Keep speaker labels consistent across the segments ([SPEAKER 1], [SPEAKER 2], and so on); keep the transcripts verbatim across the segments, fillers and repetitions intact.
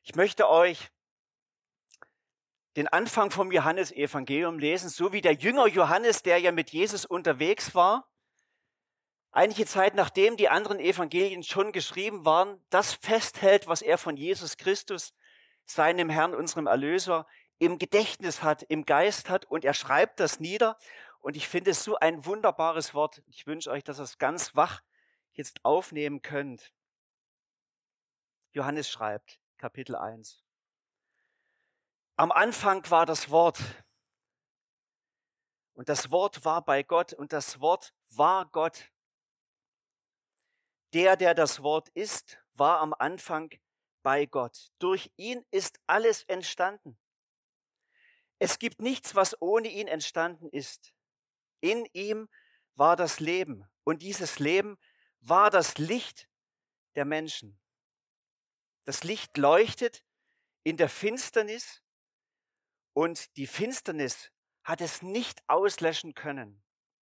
[SPEAKER 1] Ich möchte euch den Anfang vom Johannesevangelium lesen, so wie der Jünger Johannes, der ja mit Jesus unterwegs war, einige Zeit nachdem die anderen Evangelien schon geschrieben waren, das festhält, was er von Jesus Christus, seinem Herrn, unserem Erlöser, im Gedächtnis hat, im Geist hat, und er schreibt das nieder. Und ich finde es so ein wunderbares Wort. Ich wünsche euch, dass ihr es ganz wach jetzt aufnehmen könnt. Johannes schreibt, Kapitel eins. Am Anfang war das Wort. Und das Wort war bei Gott und das Wort war Gott. Der, der das Wort ist, war am Anfang bei Gott. Durch ihn ist alles entstanden. Es gibt nichts, was ohne ihn entstanden ist. In ihm war das Leben und dieses Leben war das Licht der Menschen. Das Licht leuchtet in der Finsternis und die Finsternis hat es nicht auslöschen können.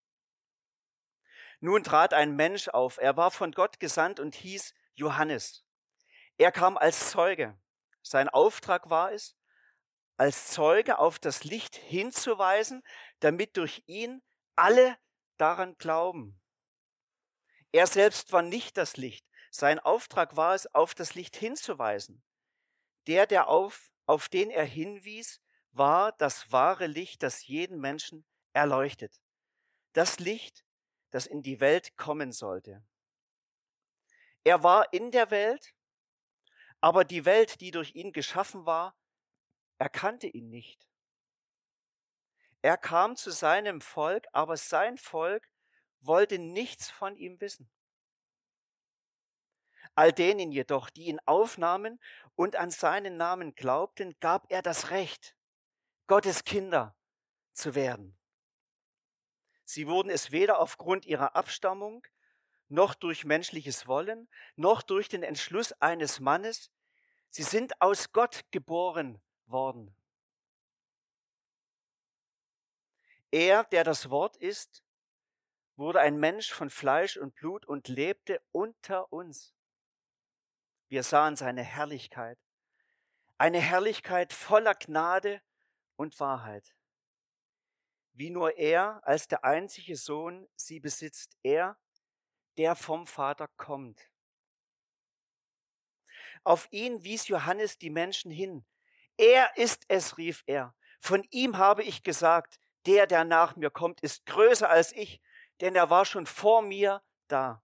[SPEAKER 1] Nun trat ein Mensch auf. Er war von Gott gesandt und hieß Johannes. Er kam als Zeuge. Sein Auftrag war es, als Zeuge auf das Licht hinzuweisen, damit durch ihn alle daran glauben. Er selbst war nicht das Licht. Sein Auftrag war es, auf das Licht hinzuweisen. Der, der auf, auf den er hinwies, war das wahre Licht, das jeden Menschen erleuchtet. Das Licht, das in die Welt kommen sollte. Er war in der Welt, aber die Welt, die durch ihn geschaffen war, erkannte ihn nicht. Er kam zu seinem Volk, aber sein Volk wollte nichts von ihm wissen. All denen jedoch, die ihn aufnahmen und an seinen Namen glaubten, gab er das Recht, Gottes Kinder zu werden. Sie wurden es weder aufgrund ihrer Abstammung, noch durch menschliches Wollen, noch durch den Entschluss eines Mannes. Sie sind aus Gott geboren worden. Er, der das Wort ist, wurde ein Mensch von Fleisch und Blut und lebte unter uns. Wir sahen seine Herrlichkeit, eine Herrlichkeit voller Gnade und Wahrheit. Wie nur er als der einzige Sohn sie besitzt, er, der vom Vater kommt. Auf ihn wies Johannes die Menschen hin. Er ist es, rief er. Von ihm habe ich gesagt, der, der nach mir kommt, ist größer als ich, denn er war schon vor mir da.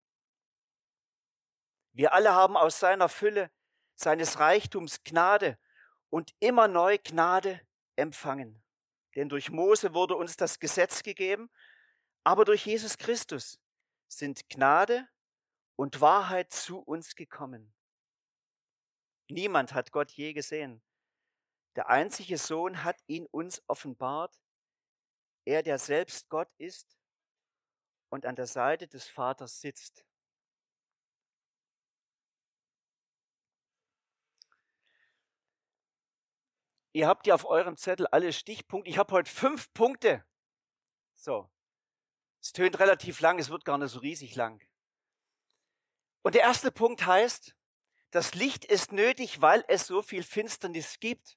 [SPEAKER 1] Wir alle haben aus seiner Fülle, seines Reichtums Gnade und immer neu Gnade empfangen. Denn durch Mose wurde uns das Gesetz gegeben, aber durch Jesus Christus sind Gnade und Wahrheit zu uns gekommen. Niemand hat Gott je gesehen. Der einzige Sohn hat ihn uns offenbart, er, der selbst Gott ist und an der Seite des Vaters sitzt. Ihr habt ja auf eurem Zettel alle Stichpunkte. Ich habe heute fünf Punkte. So, es tönt relativ lang, es wird gar nicht so riesig lang. Und der erste Punkt heißt, das Licht ist nötig, weil es so viel Finsternis gibt.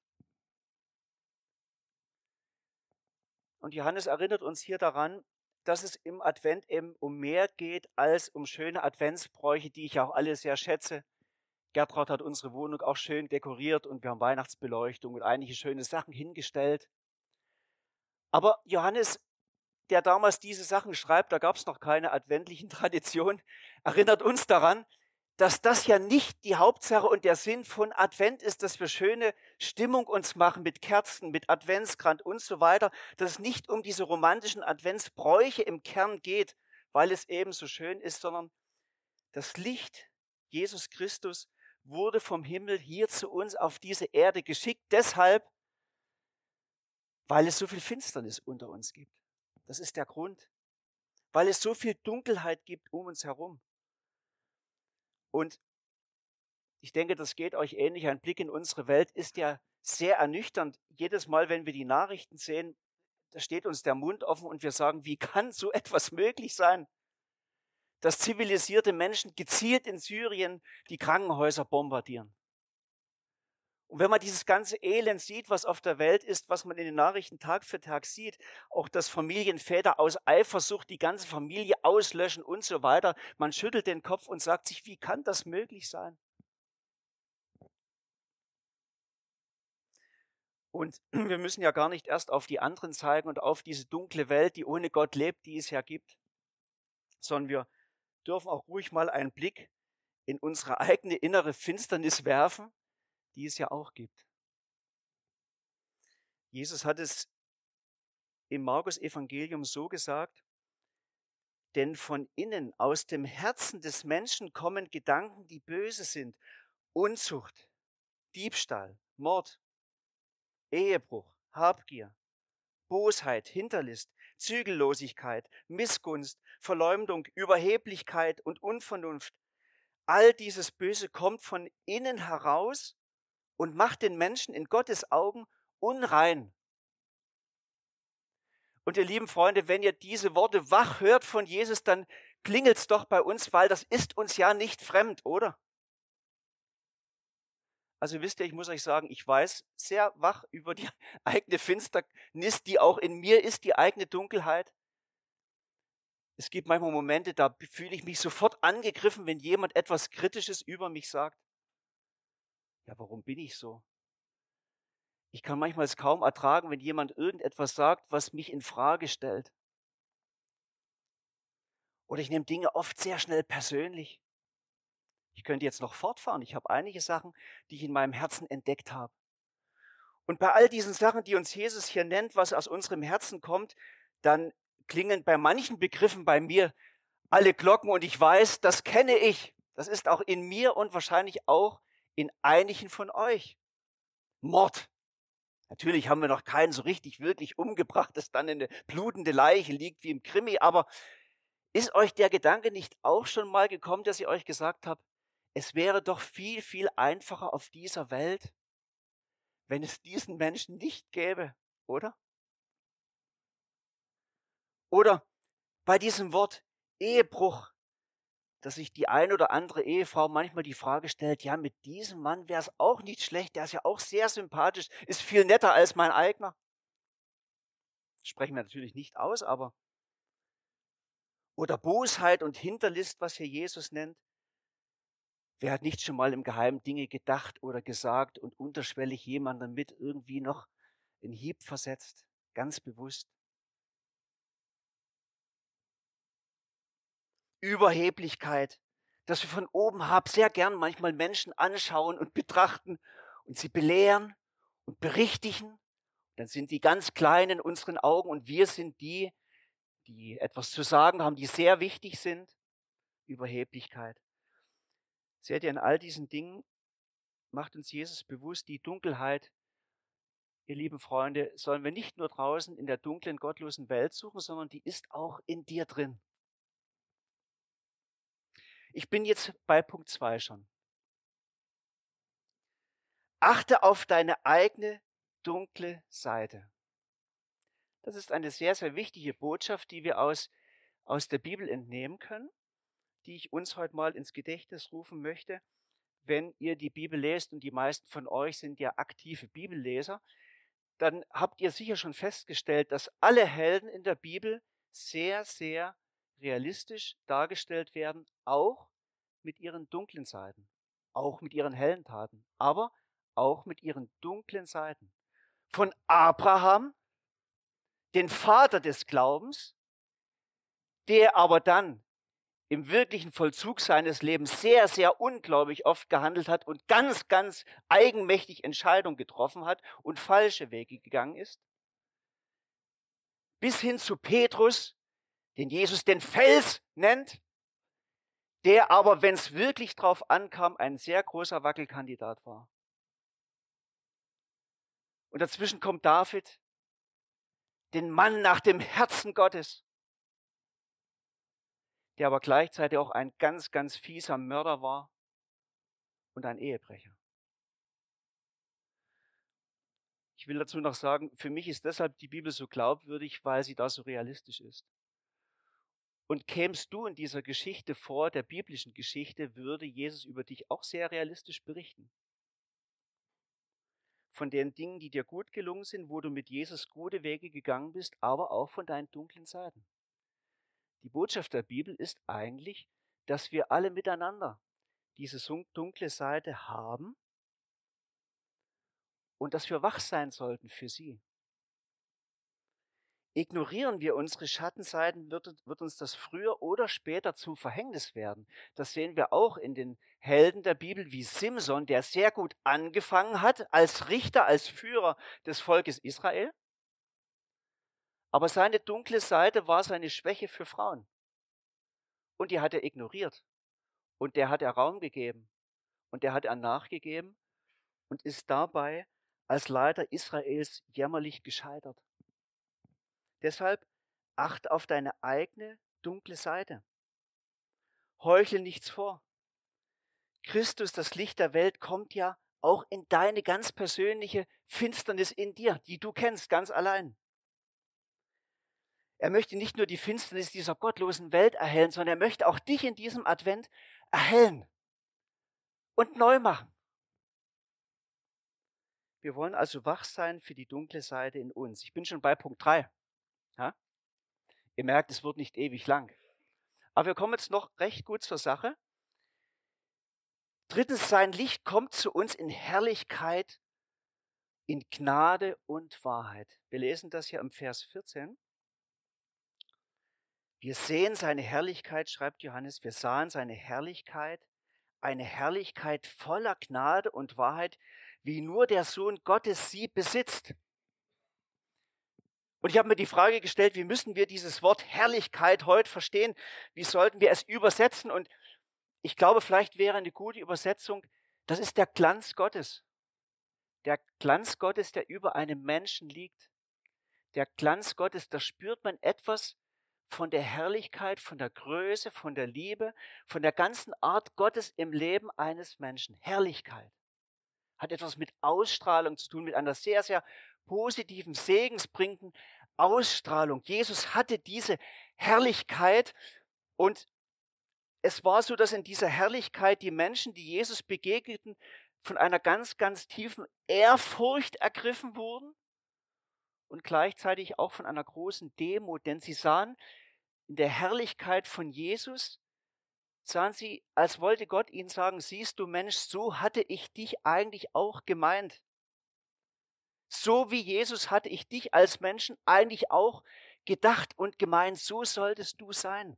[SPEAKER 1] Und Johannes erinnert uns hier daran, dass es im Advent eben um mehr geht als um schöne Adventsbräuche, die ich auch alle sehr schätze. Gertrud hat unsere Wohnung auch schön dekoriert und wir haben Weihnachtsbeleuchtung und einige schöne Sachen hingestellt. Aber Johannes, der damals diese Sachen schreibt, da gab es noch keine adventlichen Traditionen, erinnert uns daran, dass das ja nicht die Hauptsache und der Sinn von Advent ist, dass wir schöne Stimmung uns machen mit Kerzen, mit Adventskranz und so weiter, dass es nicht um diese romantischen Adventsbräuche im Kern geht, weil es eben so schön ist, sondern das Licht, Jesus Christus, wurde vom Himmel hier zu uns auf diese Erde geschickt, deshalb, weil es so viel Finsternis unter uns gibt. Das ist der Grund, weil es so viel Dunkelheit gibt um uns herum. Und ich denke, das geht euch ähnlich. Ein Blick in unsere Welt ist ja sehr ernüchternd. Jedes Mal, wenn wir die Nachrichten sehen, da steht uns der Mund offen und wir sagen, wie kann so etwas möglich sein? Dass zivilisierte Menschen gezielt in Syrien die Krankenhäuser bombardieren. Und wenn man dieses ganze Elend sieht, was auf der Welt ist, was man in den Nachrichten Tag für Tag sieht, auch dass Familienväter aus Eifersucht die ganze Familie auslöschen und so weiter, man schüttelt den Kopf und sagt sich, wie kann das möglich sein? Und wir müssen ja gar nicht erst auf die anderen zeigen und auf diese dunkle Welt, die ohne Gott lebt, die es ja gibt, sondern wir dürfen auch ruhig mal einen Blick in unsere eigene innere Finsternis werfen, die es ja auch gibt. Jesus hat es im Markus-Evangelium so gesagt: Denn von innen, aus dem Herzen des Menschen kommen Gedanken, die böse sind. Unzucht, Diebstahl, Mord, Ehebruch, Habgier, Bosheit, Hinterlist, Zügellosigkeit, Missgunst, Verleumdung, Überheblichkeit und Unvernunft. All dieses Böse kommt von innen heraus und macht den Menschen in Gottes Augen unrein. Und ihr lieben Freunde, wenn ihr diese Worte wach hört von Jesus, dann klingelt's doch bei uns, weil das ist uns ja nicht fremd, oder? Also wisst ihr, ich muss euch sagen, ich weiß sehr wach über die eigene Finsternis, die auch in mir ist, die eigene Dunkelheit. Es gibt manchmal Momente, da fühle ich mich sofort angegriffen, wenn jemand etwas Kritisches über mich sagt. Ja, warum bin ich so? Ich kann manchmal es kaum ertragen, wenn jemand irgendetwas sagt, was mich in Frage stellt. Oder ich nehme Dinge oft sehr schnell persönlich. Ich könnte jetzt noch fortfahren. Ich habe einige Sachen, die ich in meinem Herzen entdeckt habe. Und bei all diesen Sachen, die uns Jesus hier nennt, was aus unserem Herzen kommt, dann klingen bei manchen Begriffen bei mir alle Glocken und ich weiß, das kenne ich. Das ist auch in mir und wahrscheinlich auch in einigen von euch. Mord. Natürlich haben wir noch keinen so richtig wirklich umgebracht, das dann eine blutende Leiche liegt wie im Krimi, aber ist euch der Gedanke nicht auch schon mal gekommen, dass ihr euch gesagt habt, es wäre doch viel, viel einfacher auf dieser Welt, wenn es diesen Menschen nicht gäbe, oder? Oder bei diesem Wort Ehebruch, dass sich die ein oder andere Ehefrau manchmal die Frage stellt, ja, mit diesem Mann wäre es auch nicht schlecht, der ist ja auch sehr sympathisch, ist viel netter als mein eigener. Das sprechen wir natürlich nicht aus, aber oder Bosheit und Hinterlist, was hier Jesus nennt. Wer hat nicht schon mal im Geheimen Dinge gedacht oder gesagt und unterschwellig jemandem mit irgendwie noch in Hieb versetzt, ganz bewusst? Überheblichkeit, dass wir von oben herab sehr gern manchmal Menschen anschauen und betrachten und sie belehren und berichtigen. Dann sind die ganz klein in unseren Augen und wir sind die, die etwas zu sagen haben, die sehr wichtig sind. Überheblichkeit. Seht ihr, in all diesen Dingen macht uns Jesus bewusst, die Dunkelheit, ihr lieben Freunde, sollen wir nicht nur draußen in der dunklen, gottlosen Welt suchen, sondern die ist auch in dir drin. Ich bin jetzt bei Punkt zwei schon. Achte auf deine eigene dunkle Seite. Das ist eine sehr, sehr wichtige Botschaft, die wir aus, aus der Bibel entnehmen können, die ich uns heute mal ins Gedächtnis rufen möchte. Wenn ihr die Bibel lest, und die meisten von euch sind ja aktive Bibelleser, dann habt ihr sicher schon festgestellt, dass alle Helden in der Bibel sehr, sehr realistisch dargestellt werden, auch mit ihren dunklen Seiten, auch mit ihren hellen Taten, aber auch mit ihren dunklen Seiten. Von Abraham, den Vater des Glaubens, der aber dann im wirklichen Vollzug seines Lebens sehr, sehr ungläubig oft gehandelt hat und ganz, ganz eigenmächtig Entscheidungen getroffen hat und falsche Wege gegangen ist, bis hin zu Petrus, den Jesus den Fels nennt, der aber, wenn es wirklich drauf ankam, ein sehr großer Wackelkandidat war. Und dazwischen kommt David, den Mann nach dem Herzen Gottes, der aber gleichzeitig auch ein ganz, ganz fieser Mörder war und ein Ehebrecher. Ich will dazu noch sagen, für mich ist deshalb die Bibel so glaubwürdig, weil sie da so realistisch ist. Und kämst du in dieser Geschichte vor, der biblischen Geschichte, würde Jesus über dich auch sehr realistisch berichten. von den Dingen, die dir gut gelungen sind, wo du mit Jesus gute Wege gegangen bist, aber auch von deinen dunklen Seiten. Die Botschaft der Bibel ist eigentlich, dass wir alle miteinander diese dunkle Seite haben und dass wir wach sein sollten für sie. Ignorieren wir unsere Schattenseiten, wird, wird uns das früher oder später zum Verhängnis werden. Das sehen wir auch in den Helden der Bibel wie Simson, der sehr gut angefangen hat als Richter, als Führer des Volkes Israel. Aber seine dunkle Seite war seine Schwäche für Frauen. Und die hat er ignoriert. Und der hat er Raum gegeben. Und der hat er nachgegeben und ist dabei als Leiter Israels jämmerlich gescheitert. Deshalb acht auf deine eigene dunkle Seite. Heuchle nichts vor. Christus, das Licht der Welt, kommt ja auch in deine ganz persönliche Finsternis in dir, die du kennst, ganz allein. Er möchte nicht nur die Finsternis dieser gottlosen Welt erhellen, sondern er möchte auch dich in diesem Advent erhellen und neu machen. Wir wollen also wach sein für die dunkle Seite in uns. Ich bin schon bei Punkt drei. Ja? Ihr merkt, es wird nicht ewig lang. Aber wir kommen jetzt noch recht gut zur Sache. Drittens, sein Licht kommt zu uns in Herrlichkeit, in Gnade und Wahrheit. Wir lesen das hier im Vers vierzehn. Wir sehen seine Herrlichkeit, schreibt Johannes, wir sahen seine Herrlichkeit, eine Herrlichkeit voller Gnade und Wahrheit, wie nur der Sohn Gottes sie besitzt. Und ich habe mir die Frage gestellt, wie müssen wir dieses Wort Herrlichkeit heute verstehen? Wie sollten wir es übersetzen? Und ich glaube, vielleicht wäre eine gute Übersetzung, das ist der Glanz Gottes. Der Glanz Gottes, der über einem Menschen liegt. Der Glanz Gottes, da spürt man etwas von der Herrlichkeit, von der Größe, von der Liebe, von der ganzen Art Gottes im Leben eines Menschen. Herrlichkeit hat etwas mit Ausstrahlung zu tun, mit einer sehr, sehr positiven, segensbringenden Ausstrahlung. Jesus hatte diese Herrlichkeit und es war so, dass in dieser Herrlichkeit die Menschen, die Jesus begegneten, von einer ganz, ganz tiefen Ehrfurcht ergriffen wurden und gleichzeitig auch von einer großen Demut, denn sie sahen in der Herrlichkeit von Jesus, sahen sie, als wollte Gott ihnen sagen, siehst du Mensch, so hatte ich dich eigentlich auch gemeint. So wie Jesus hatte ich dich als Menschen eigentlich auch gedacht und gemeint, so solltest du sein.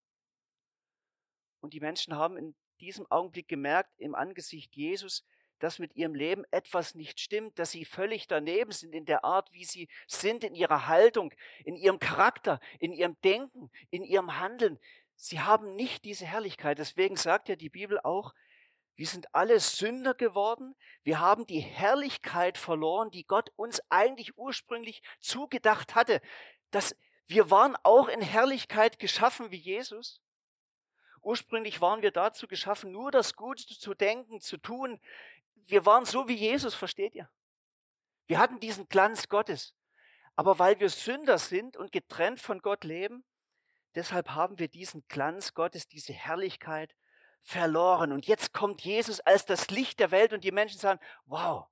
[SPEAKER 1] Und die Menschen haben in diesem Augenblick gemerkt, im Angesicht Jesus, dass mit ihrem Leben etwas nicht stimmt, dass sie völlig daneben sind in der Art, wie sie sind, in ihrer Haltung, in ihrem Charakter, in ihrem Denken, in ihrem Handeln. Sie haben nicht diese Herrlichkeit. Deswegen sagt ja die Bibel auch, wir sind alle Sünder geworden. Wir haben die Herrlichkeit verloren, die Gott uns eigentlich ursprünglich zugedacht hatte. Dass wir waren auch in Herrlichkeit geschaffen wie Jesus. Ursprünglich waren wir dazu geschaffen, nur das Gute zu denken, zu tun. Wir waren so wie Jesus, versteht ihr? Wir hatten diesen Glanz Gottes. Aber weil wir Sünder sind und getrennt von Gott leben, deshalb haben wir diesen Glanz Gottes, diese Herrlichkeit verloren. Und jetzt kommt Jesus als das Licht der Welt und die Menschen sagen, wow,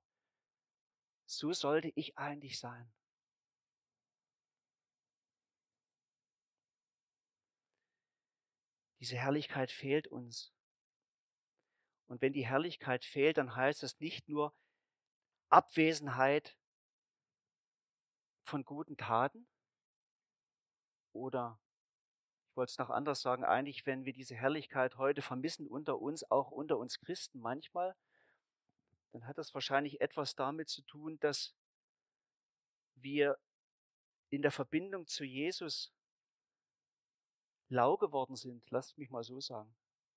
[SPEAKER 1] so sollte ich eigentlich sein. Diese Herrlichkeit fehlt uns. Und wenn die Herrlichkeit fehlt, dann heißt das nicht nur Abwesenheit von guten Taten oder, ich wollte es noch anders sagen, eigentlich, wenn wir diese Herrlichkeit heute vermissen unter uns, auch unter uns Christen manchmal, dann hat das wahrscheinlich etwas damit zu tun, dass wir in der Verbindung zu Jesus lau geworden sind. Lasst mich mal so sagen.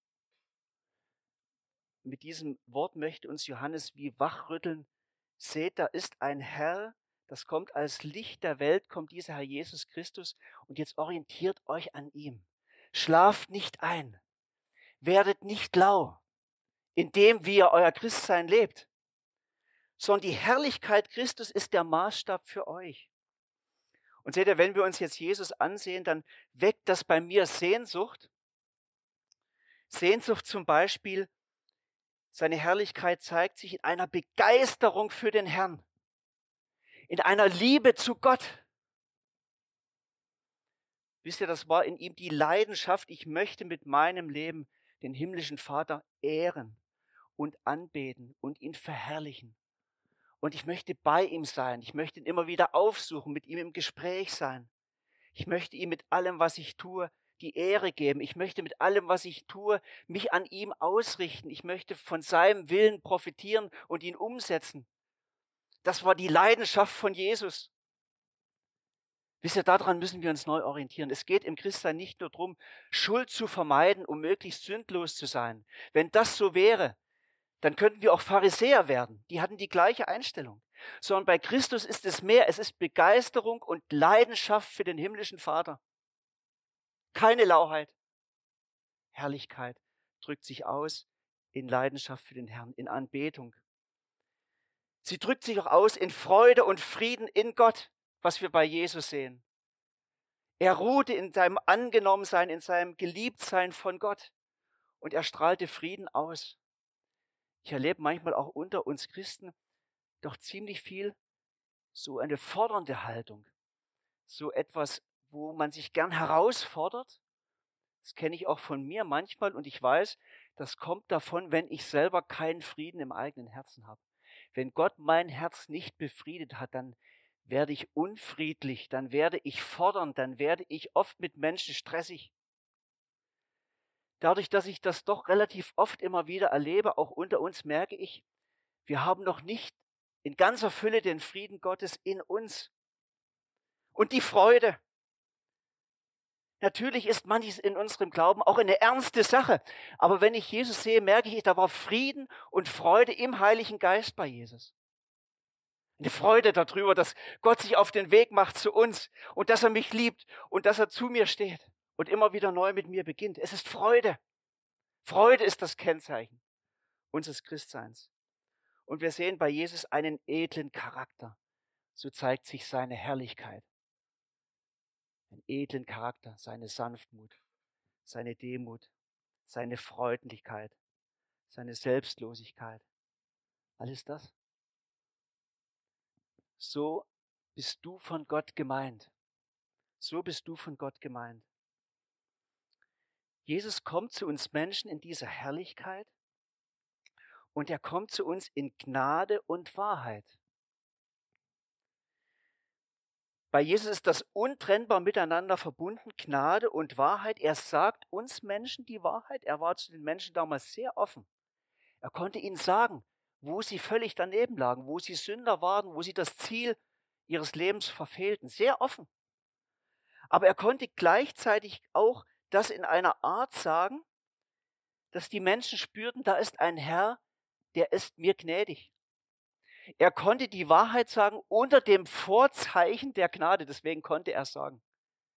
[SPEAKER 1] Mit diesem Wort möchte uns Johannes wie wachrütteln. Seht, da ist ein Herr, das kommt als Licht der Welt, kommt dieser Herr Jesus Christus und jetzt orientiert euch an ihm. Schlaft nicht ein, werdet nicht lau, indem wie ihr euer Christsein lebt, sondern die Herrlichkeit Christus ist der Maßstab für euch. Und seht ihr, wenn wir uns jetzt Jesus ansehen, dann weckt das bei mir Sehnsucht. Sehnsucht zum Beispiel, Seine Herrlichkeit zeigt sich in einer Begeisterung für den Herrn, in einer Liebe zu Gott. Wisst ihr, das war in ihm die Leidenschaft, ich möchte mit meinem Leben den himmlischen Vater ehren und anbeten und ihn verherrlichen. Und ich möchte bei ihm sein, ich möchte ihn immer wieder aufsuchen, mit ihm im Gespräch sein. Ich möchte ihm mit allem, was ich tue, die Ehre geben. Ich möchte mit allem, was ich tue, mich an ihm ausrichten. Ich möchte von seinem Willen profitieren und ihn umsetzen. Das war die Leidenschaft von Jesus. Wisst ihr, daran müssen wir uns neu orientieren. Es geht im Christsein nicht nur darum, Schuld zu vermeiden, um möglichst sündlos zu sein. Wenn das so wäre, dann könnten wir auch Pharisäer werden. Die hatten die gleiche Einstellung. Sondern bei Christus ist es mehr. Es ist Begeisterung und Leidenschaft für den himmlischen Vater. Keine Lauheit. Herrlichkeit drückt sich aus in Leidenschaft für den Herrn, in Anbetung. Sie drückt sich auch aus in Freude und Frieden in Gott, was wir bei Jesus sehen. Er ruhte in seinem Angenommensein, in seinem Geliebtsein von Gott und er strahlte Frieden aus. Ich erlebe manchmal auch unter uns Christen doch ziemlich viel so eine fordernde Haltung, so etwas, wo man sich gern herausfordert. Das kenne ich auch von mir manchmal und ich weiß, das kommt davon, wenn ich selber keinen Frieden im eigenen Herzen habe. Wenn Gott mein Herz nicht befriedet hat, dann werde ich unfriedlich, dann werde ich fordernd, dann werde ich oft mit Menschen stressig. Dadurch, dass ich das doch relativ oft immer wieder erlebe, auch unter uns, merke ich, wir haben noch nicht in ganzer Fülle den Frieden Gottes in uns. Und die Freude. Natürlich ist manches in unserem Glauben auch eine ernste Sache. Aber wenn ich Jesus sehe, merke ich, da war Frieden und Freude im Heiligen Geist bei Jesus. Eine Freude darüber, dass Gott sich auf den Weg macht zu uns und dass er mich liebt und dass er zu mir steht und immer wieder neu mit mir beginnt. Es ist Freude. Freude ist das Kennzeichen unseres Christseins. Und wir sehen bei Jesus einen edlen Charakter. So zeigt sich seine Herrlichkeit. Einen edlen Charakter, seine Sanftmut, seine Demut, seine Freundlichkeit, seine Selbstlosigkeit. Alles das. So bist du von Gott gemeint. So bist du von Gott gemeint. Jesus kommt zu uns Menschen in dieser Herrlichkeit und er kommt zu uns in Gnade und Wahrheit. Bei Jesus ist das untrennbar miteinander verbunden, Gnade und Wahrheit. Er sagt uns Menschen die Wahrheit. Er war zu den Menschen damals sehr offen. Er konnte ihnen sagen, wo sie völlig daneben lagen, wo sie Sünder waren, wo sie das Ziel ihres Lebens verfehlten. Sehr offen. Aber er konnte gleichzeitig auch das in einer Art sagen, dass die Menschen spürten, da ist ein Herr, der ist mir gnädig. Er konnte die Wahrheit sagen unter dem Vorzeichen der Gnade. Deswegen konnte er es sagen.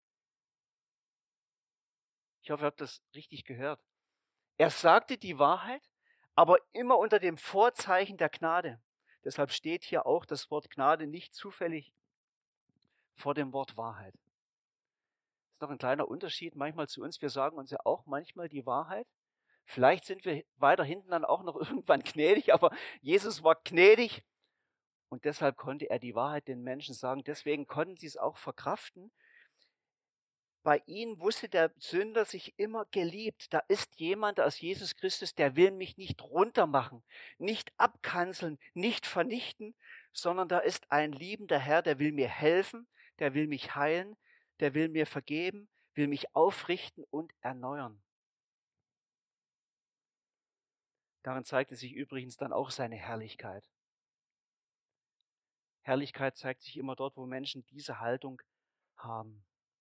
[SPEAKER 1] Ich hoffe, ihr habt das richtig gehört. Er sagte die Wahrheit, aber immer unter dem Vorzeichen der Gnade. Deshalb steht hier auch das Wort Gnade nicht zufällig vor dem Wort Wahrheit. Das ist noch ein kleiner Unterschied manchmal zu uns. Wir sagen uns ja auch manchmal die Wahrheit. Vielleicht sind wir weiter hinten dann auch noch irgendwann gnädig, aber Jesus war gnädig und deshalb konnte er die Wahrheit den Menschen sagen. Deswegen konnten sie es auch verkraften. Bei ihnen wusste der Sünder sich immer geliebt. Da ist jemand aus Jesus Christus, der will mich nicht runtermachen, nicht abkanzeln, nicht vernichten, sondern da ist ein liebender Herr, der will mir helfen, der will mich heilen, der will mir vergeben, will mich aufrichten und erneuern. Darin zeigte sich übrigens dann auch seine Herrlichkeit. Herrlichkeit zeigt sich immer dort, wo Menschen diese Haltung haben.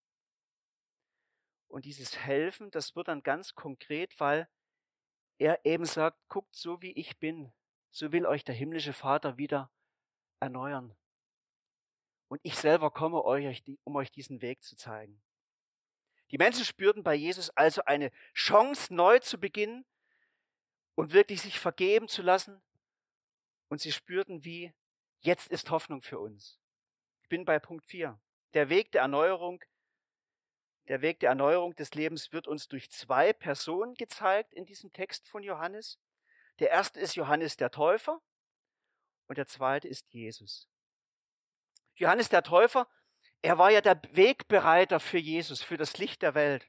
[SPEAKER 1] Und dieses Helfen, das wird dann ganz konkret, weil er eben sagt, guckt, so wie ich bin, so will euch der himmlische Vater wieder erneuern. Und ich selber komme euch, um euch diesen Weg zu zeigen. Die Menschen spürten bei Jesus also eine Chance, neu zu beginnen und wirklich sich vergeben zu lassen. Und sie spürten, wie jetzt ist Hoffnung für uns. Ich bin bei Punkt vier. Der Weg der Erneuerung, der Weg der Erneuerung des Lebens wird uns durch zwei Personen gezeigt in diesem Text von Johannes. Der erste ist Johannes der Täufer und der zweite ist Jesus. Johannes der Täufer, er war ja der Wegbereiter für Jesus, für das Licht der Welt.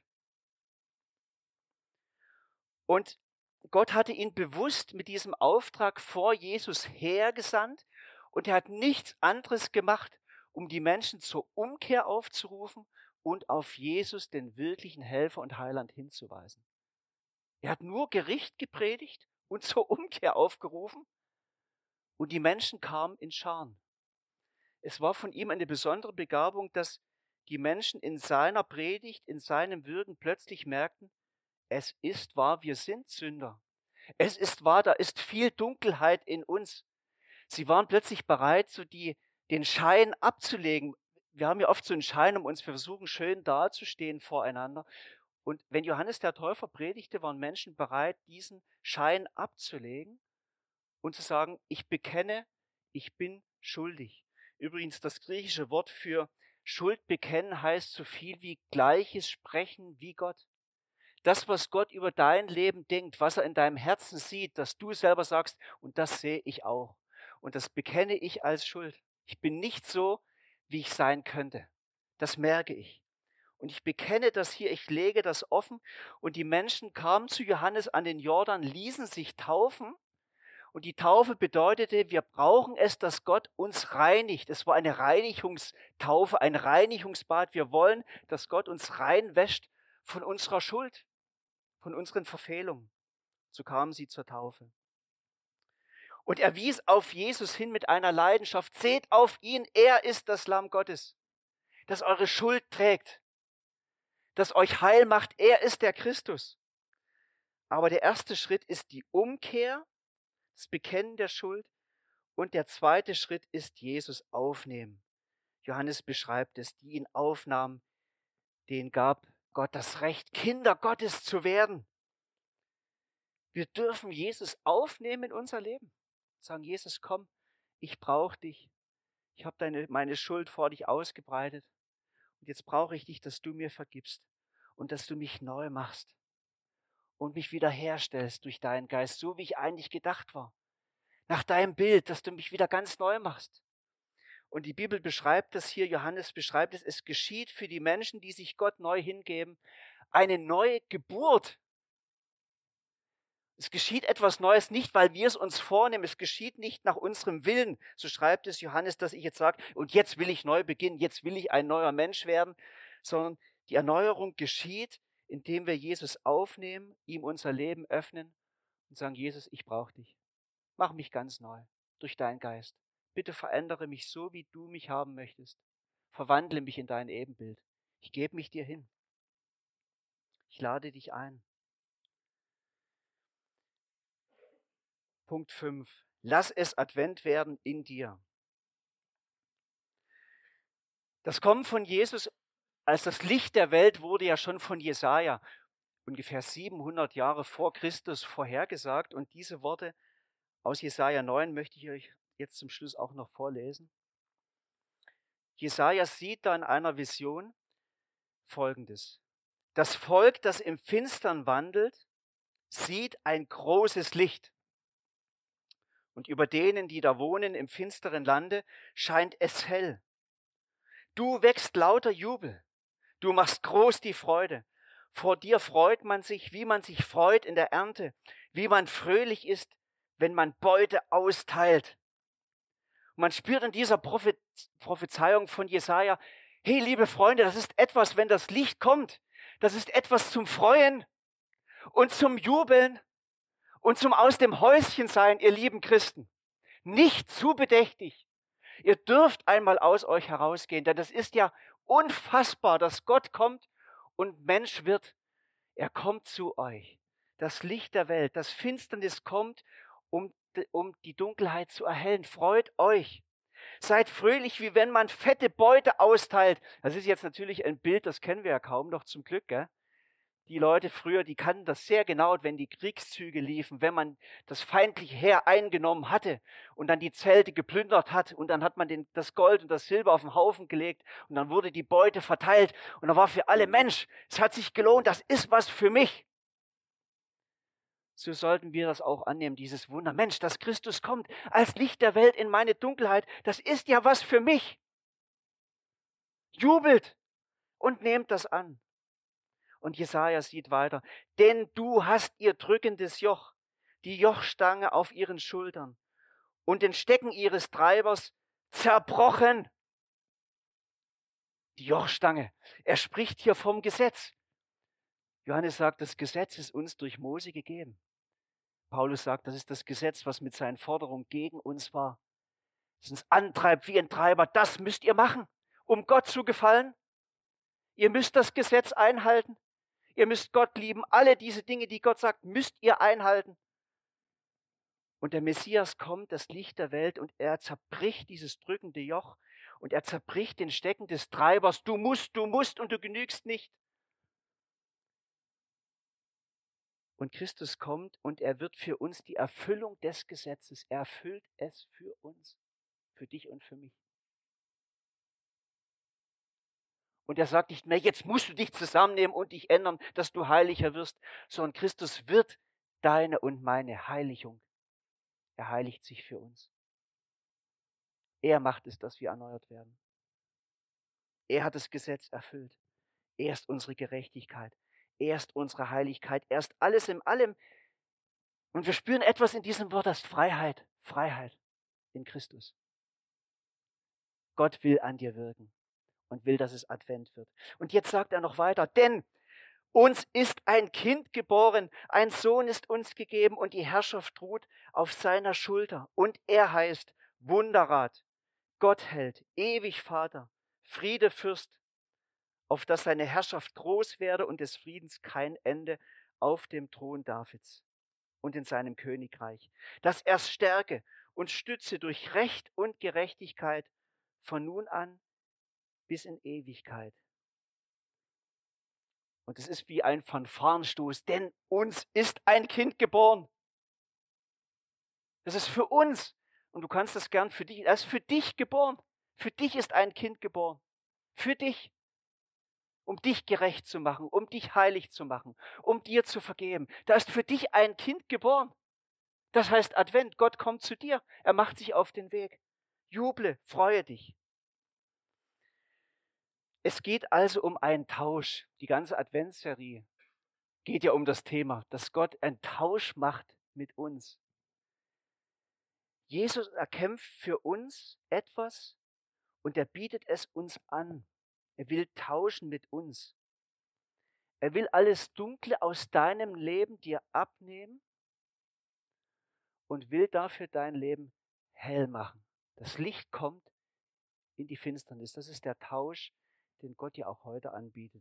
[SPEAKER 1] Und Gott hatte ihn bewusst mit diesem Auftrag vor Jesus hergesandt und er hat nichts anderes gemacht, um die Menschen zur Umkehr aufzurufen und auf Jesus, den wirklichen Helfer und Heiland, hinzuweisen. Er hat nur Gericht gepredigt und zur Umkehr aufgerufen und die Menschen kamen in Scharen. Es war von ihm eine besondere Begabung, dass die Menschen in seiner Predigt, in seinem Wirken plötzlich merkten, es ist wahr, wir sind Sünder. Es ist wahr, da ist viel Dunkelheit in uns. Sie waren plötzlich bereit, so die, den Schein abzulegen. Wir haben ja oft so einen Schein um uns, wir versuchen schön dazustehen voreinander. Und wenn Johannes der Täufer predigte, waren Menschen bereit, diesen Schein abzulegen und zu sagen, ich bekenne, ich bin schuldig. Übrigens, das griechische Wort für Schuld bekennen heißt so viel wie Gleiches sprechen wie Gott. Das, was Gott über dein Leben denkt, was er in deinem Herzen sieht, dass du selber sagst, und das sehe ich auch. Und das bekenne ich als Schuld. Ich bin nicht so, wie ich sein könnte. Das merke ich. Und ich bekenne das hier, ich lege das offen. Und die Menschen kamen zu Johannes an den Jordan, ließen sich taufen. Und die Taufe bedeutete, wir brauchen es, dass Gott uns reinigt. Es war eine Reinigungstaufe, ein Reinigungsbad. Wir wollen, dass Gott uns reinwäscht von unserer Schuld, von unseren Verfehlungen. So kamen sie zur Taufe. Und er wies auf Jesus hin mit einer Leidenschaft. Seht auf ihn, er ist das Lamm Gottes, das eure Schuld trägt, das euch heil macht. Er ist der Christus. Aber der erste Schritt ist die Umkehr, das Bekennen der Schuld. Und der zweite Schritt ist Jesus aufnehmen. Johannes beschreibt es, die ihn aufnahmen, denen gab Gott das Recht, Kinder Gottes zu werden. Wir dürfen Jesus aufnehmen in unser Leben. Sagen, Jesus, komm, ich brauche dich. Ich habe deine, meine Schuld vor dich ausgebreitet. Und jetzt brauche ich dich, dass du mir vergibst und dass du mich neu machst und mich wiederherstellst durch deinen Geist, so wie ich eigentlich gedacht war. Nach deinem Bild, dass du mich wieder ganz neu machst. Und die Bibel beschreibt das hier, Johannes beschreibt es, es geschieht für die Menschen, die sich Gott neu hingeben, eine neue Geburt. Es geschieht etwas Neues, nicht weil wir es uns vornehmen, es geschieht nicht nach unserem Willen. So schreibt es Johannes, dass ich jetzt sage, und jetzt will ich neu beginnen, jetzt will ich ein neuer Mensch werden, sondern die Erneuerung geschieht, indem wir Jesus aufnehmen, ihm unser Leben öffnen und sagen, Jesus, ich brauche dich. Mach mich ganz neu durch deinen Geist. Bitte verändere mich so, wie du mich haben möchtest. Verwandle mich in dein Ebenbild. Ich gebe mich dir hin. Ich lade dich ein. Punkt fünf. Lass es Advent werden in dir. Das Kommen von Jesus als das Licht der Welt wurde ja schon von Jesaja ungefähr siebenhundert Jahre vor Christus vorhergesagt. Und diese Worte aus Jesaja neun möchte ich euch jetzt zum Schluss auch noch vorlesen. Jesaja sieht da in einer Vision Folgendes. Das Volk, das im Finstern wandelt, sieht ein großes Licht. Und über denen, die da wohnen im finsteren Lande, scheint es hell. Du wächst lauter Jubel. Du machst groß die Freude. Vor dir freut man sich, wie man sich freut in der Ernte, wie man fröhlich ist, wenn man Beute austeilt. Und man spürt in dieser Prophezeiung von Jesaja, hey, liebe Freunde, das ist etwas, wenn das Licht kommt, das ist etwas zum Freuen und zum Jubeln und zum Aus dem Häuschen sein, ihr lieben Christen. Nicht zu bedächtig. Ihr dürft einmal aus euch herausgehen, denn das ist ja unfassbar, dass Gott kommt und Mensch wird. Er kommt zu euch. Das Licht der Welt, das Finsternis kommt, um, um die Dunkelheit zu erhellen. Freut euch. Seid fröhlich, wie wenn man fette Beute austeilt. Das ist jetzt natürlich ein Bild, das kennen wir ja kaum noch zum Glück, gell? Die Leute früher, die kannten das sehr genau, wenn die Kriegszüge liefen, wenn man das feindliche Heer eingenommen hatte und dann die Zelte geplündert hat und dann hat man den, das Gold und das Silber auf den Haufen gelegt und dann wurde die Beute verteilt und da war für alle Mensch, es hat sich gelohnt, das ist was für mich. so sollten wir das auch annehmen, dieses Wunder. Mensch, dass Christus kommt als Licht der Welt in meine Dunkelheit, das ist ja was für mich. Jubelt und nehmt das an. Und Jesaja sieht weiter, denn du hast ihr drückendes Joch, die Jochstange auf ihren Schultern und den Stecken ihres Treibers zerbrochen. Die Jochstange. Er spricht hier vom Gesetz. Johannes sagt, das Gesetz ist uns durch Mose gegeben. Paulus sagt, das ist das Gesetz, was mit seinen Forderungen gegen uns war. Das uns antreibt wie ein Treiber. Das müsst ihr machen, um Gott zu gefallen. Ihr müsst das Gesetz einhalten. Ihr müsst Gott lieben. Alle diese Dinge, die Gott sagt, müsst ihr einhalten. Und der Messias kommt, das Licht der Welt, und er zerbricht dieses drückende Joch und er zerbricht den Stecken des Treibers. Du musst, du musst und du genügst nicht. Und Christus kommt und er wird für uns die Erfüllung des Gesetzes. Er erfüllt es für uns, für dich und für mich. Und er sagt nicht mehr, jetzt musst du dich zusammennehmen und dich ändern, dass du heiliger wirst, sondern Christus wird deine und meine Heiligung. Er heiligt sich für uns. Er macht es, dass wir erneuert werden. Er hat das Gesetz erfüllt. Er ist unsere Gerechtigkeit. Er ist unsere Heiligkeit. Er ist alles in allem. Und wir spüren etwas in diesem Wort, das Freiheit. Freiheit in Christus. Gott will an dir wirken und will, dass es Advent wird. Und jetzt sagt er noch weiter, denn uns ist ein Kind geboren, ein Sohn ist uns gegeben und die Herrschaft ruht auf seiner Schulter. Und er heißt Wunderrat, Gottheld, ewig Vater, Friedefürst, auf dass seine Herrschaft groß werde und des Friedens kein Ende auf dem Thron Davids und in seinem Königreich, dass er stärke und stütze durch Recht und Gerechtigkeit von nun an bis in Ewigkeit. Und es ist wie ein Fanfarenstoß, denn uns ist ein Kind geboren. Das ist für uns. Und du kannst das gern für dich, er ist für dich geboren. Für dich ist ein Kind geboren. Für dich. Um dich gerecht zu machen, um dich heilig zu machen, um dir zu vergeben. Da ist für dich ein Kind geboren. Das heißt Advent, Gott kommt zu dir. Er macht sich auf den Weg. Juble, freue dich. Es geht also um einen Tausch. Die ganze Adventsserie geht ja um das Thema, dass Gott einen Tausch macht mit uns. Jesus erkämpft für uns etwas und er bietet es uns an. Er will tauschen mit uns. Er will alles Dunkle aus deinem Leben dir abnehmen und will dafür dein Leben hell machen. Das Licht kommt in die Finsternis. Das ist der Tausch, den Gott dir auch heute anbietet.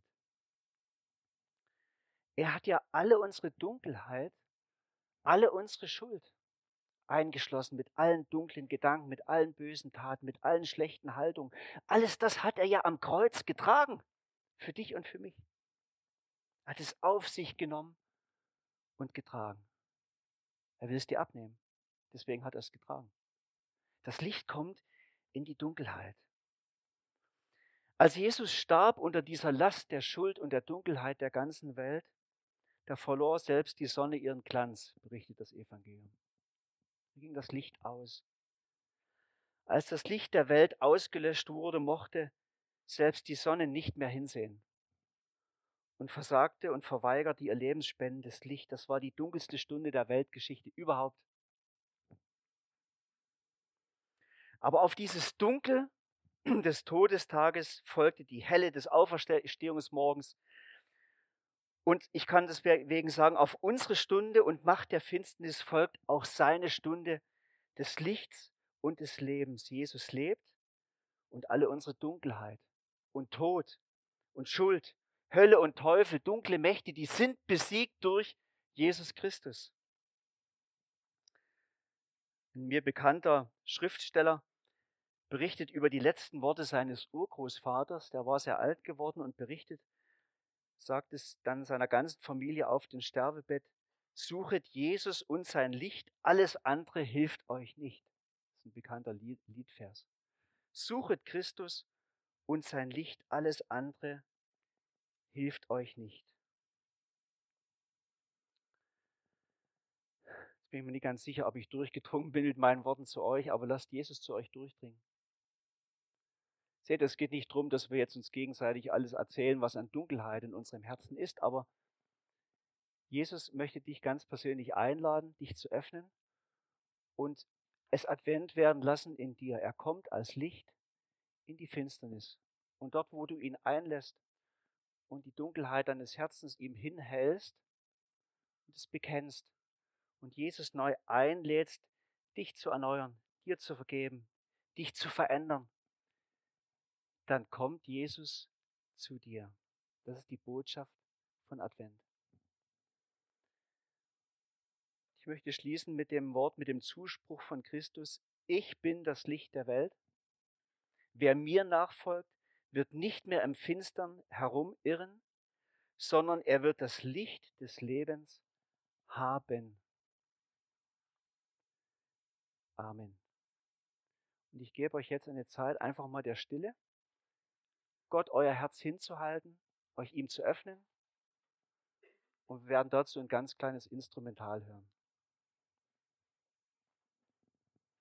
[SPEAKER 1] Er hat ja alle unsere Dunkelheit, alle unsere Schuld eingeschlossen mit allen dunklen Gedanken, mit allen bösen Taten, mit allen schlechten Haltungen. Alles das hat er ja am Kreuz getragen, für dich und für mich. Er hat es auf sich genommen und getragen. Er will es dir abnehmen. Deswegen hat er es getragen. Das Licht kommt in die Dunkelheit. Als Jesus starb unter dieser Last der Schuld und der Dunkelheit der ganzen Welt, da verlor selbst die Sonne ihren Glanz, berichtet das Evangelium. Da ging das Licht aus. Als das Licht der Welt ausgelöscht wurde, mochte selbst die Sonne nicht mehr hinsehen und versagte und verweigerte ihr lebensspendendes Licht. Das war die dunkelste Stunde der Weltgeschichte überhaupt. Aber auf dieses Dunkel des Todestages folgte die Helle des Auferstehungsmorgens. Und ich kann deswegen sagen, auf unsere Stunde und Macht der Finsternis folgt auch seine Stunde des Lichts und des Lebens. Jesus lebt und alle unsere Dunkelheit und Tod und Schuld, Hölle und Teufel, dunkle Mächte, die sind besiegt durch Jesus Christus. Ein mir bekannter Schriftsteller berichtet über die letzten Worte seines Urgroßvaters, der war sehr alt geworden und berichtet, sagt es dann seiner ganzen Familie auf dem Sterbebett, suchet Jesus und sein Licht, alles andere hilft euch nicht. Das ist ein bekannter Lied, Liedvers. Suchet Christus und sein Licht, alles andere hilft euch nicht. Jetzt bin ich mir nicht ganz sicher, ob ich durchgedrungen bin mit meinen Worten zu euch, aber lasst Jesus zu euch durchdringen. Seht, es geht nicht darum, dass wir jetzt uns gegenseitig alles erzählen, was an Dunkelheit in unserem Herzen ist, aber Jesus möchte dich ganz persönlich einladen, dich zu öffnen und es Advent werden lassen in dir. Er kommt als Licht in die Finsternis. Und dort, wo du ihn einlässt und die Dunkelheit deines Herzens ihm hinhältst und es bekennst und Jesus neu einlädst, dich zu erneuern, dir zu vergeben, dich zu verändern, dann kommt Jesus zu dir. Das ist die Botschaft von Advent. Ich möchte schließen mit dem Wort, mit dem Zuspruch von Christus: Ich bin das Licht der Welt. Wer mir nachfolgt, wird nicht mehr im Finstern herumirren, sondern er wird das Licht des Lebens haben. Amen. Und ich gebe euch jetzt eine Zeit einfach mal der Stille, Gott euer Herz hinzuhalten, euch ihm zu öffnen, und wir werden dazu ein ganz kleines Instrumental hören.